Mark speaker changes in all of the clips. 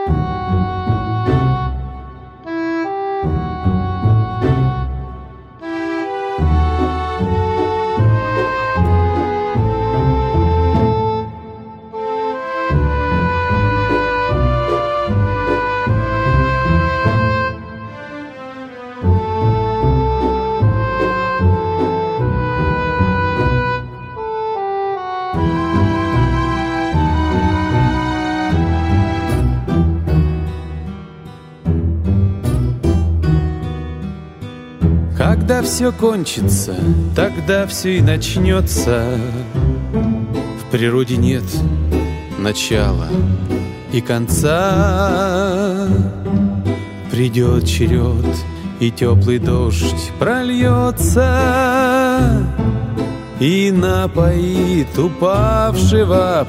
Speaker 1: Когда все кончится, тогда все и начнется. В природе нет начала и конца. Придет черед, и теплый дождь прольется и напоит упавшего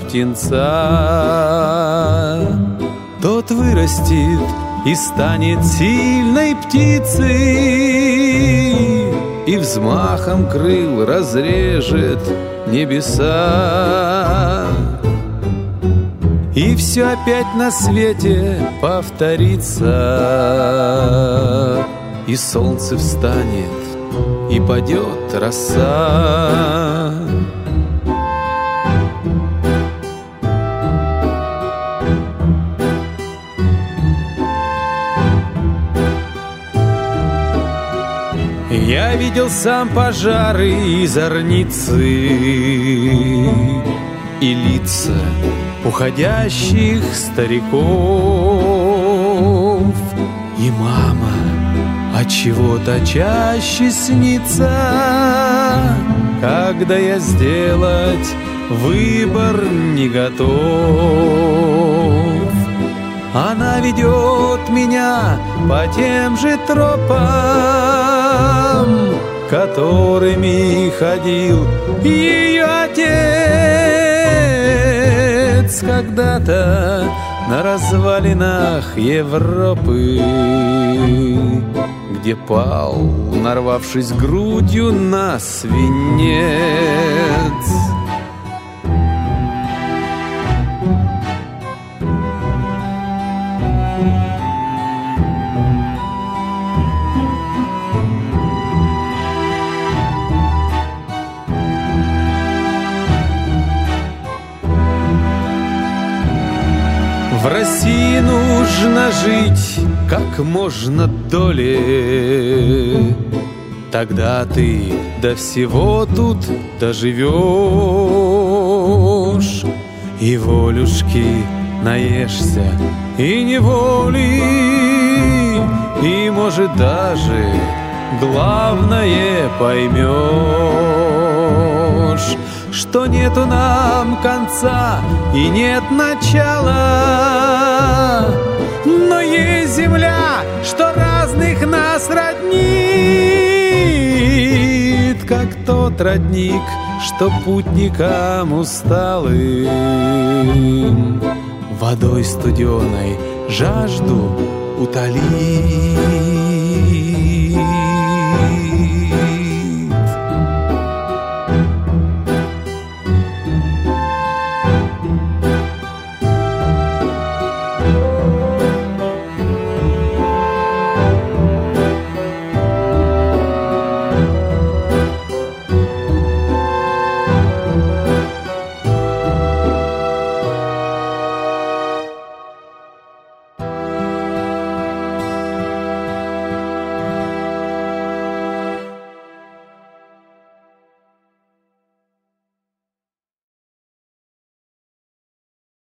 Speaker 1: птенца. Тот вырастет и станет сильной птицей, и взмахом крыл разрежет небеса. И все опять на свете повторится, и солнце встанет, и падет роса. Я видел сам пожары и зорницы, и лица уходящих стариков. И мама отчего-то чаще снится, когда я сделать выбор не готов. Она ведет меня по тем же тропам, которыми ходил ее отец когда-то на развалинах Европы, где пал, нарвавшись грудью на свинец. В России нужно жить как можно долее, тогда ты до всего тут доживешь, и волюшки наешься, и неволи, и, может, даже главное поймешь, что нету нам конца и нет начала, но есть земля, что разных нас роднит, как тот родник, что путникам усталым водой студеной жажду утолит.